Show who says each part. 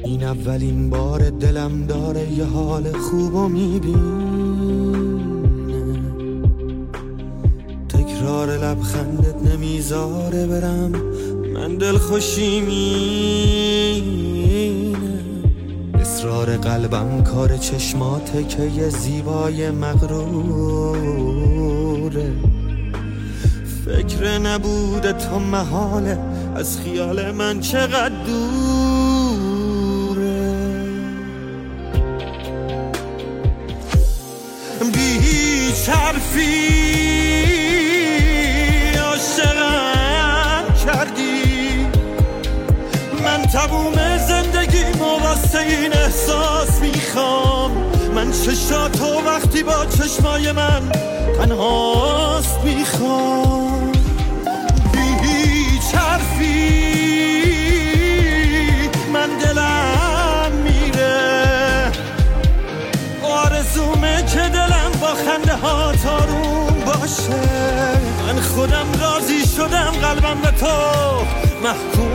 Speaker 1: این اولین بار دلم داره یه حال خوبو میبینه، تکرار لبخندت نمیذاره برم، من دل خوشی مینه، اصرار قلبم کار چشماته که یه زیبای مغروره، فکر نبوده تو محاله از خیال من چقدر دوره، بی‌هیچ حرفی عاشقم کردی، من تموم زندگیمو واسه این احساس میخوام، من چشاتو وقتی با چشمای من تنهاست میخوام، بی‌هیچ حرفی من دلم میره، آرزومه که دلم با خنده ها تاروم باشه، من خودم راضی شدم قلبم به تو محکوم